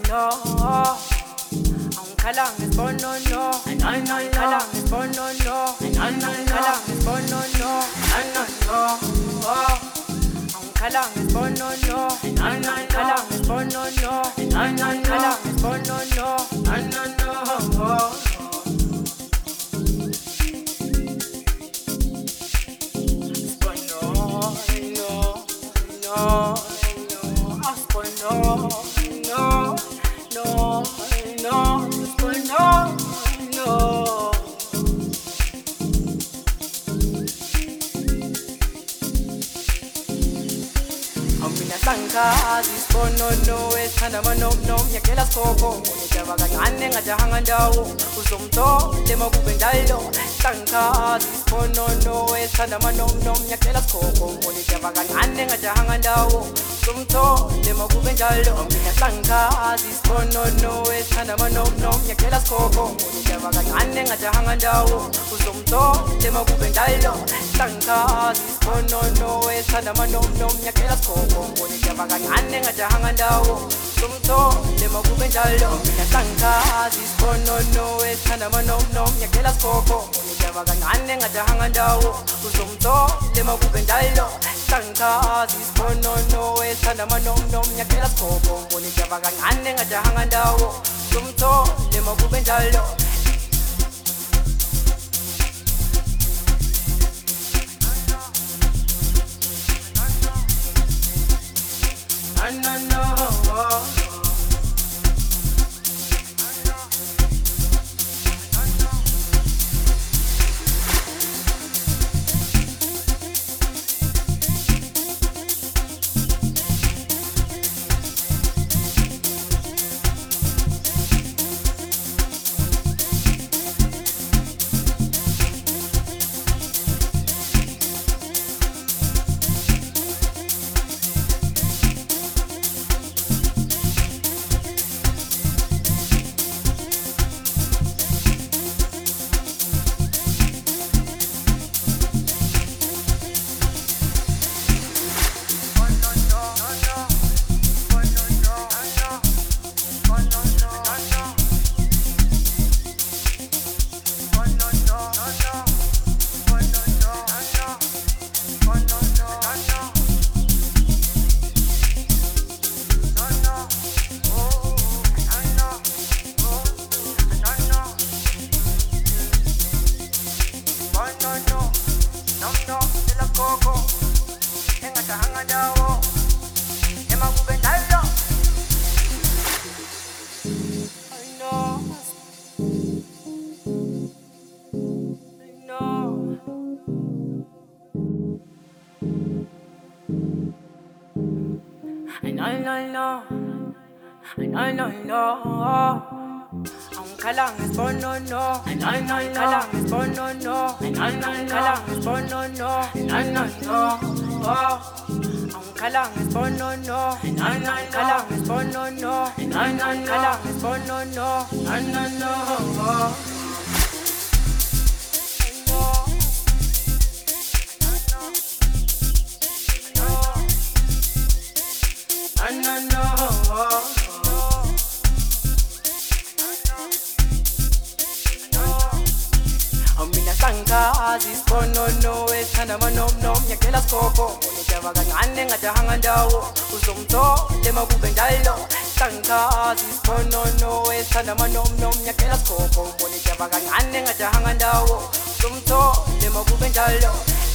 no. Kalang is born no no. Kalang is born no no. Kalang is born no no. Kalang is born no no. Kalang is born no no. Kalang is born no no. Zispono no ethanda manomnom yakela skoko unijaba kancane ngajahanga ndawo uzomtho lemakube njalo sanka zispono no ethanda manomnom yakela skoko unijaba kancane ngajahanga ndawo uzomtho lemakube njalo mina sanka zispono no ethanda manomnom yakela skoko unijaba kancane ngajahanga ndawo uzomtho lemakube njalo sanka zispono no ethanda manomnom yakela skoko unijaba kancane ngajahanga ndawo umtho lemakube njalo mina sanka zispono no ethanda manomnom yakela skoko unijaba kancane ngajahanga ndawo uzomtho lemakube njalo sanka zispono no ethanda manomnom yakela skoko unijaba kancane ngajahanga ndawo umtho lemakube njalo Kalang is born no no. Kalang is born no no. Kalang is born no no. Kalang is born no no. Kalang is born no no. Kalang is born no no. Zispono no ethanda manomnom yakela skoko unijaba kancane ngajahanga ndawo uzomtho lemakube njalo sanka zispono no ethanda manomnom yakela skoko unijaba kancane ngajahanga ndawo uzomtho lemakube njalo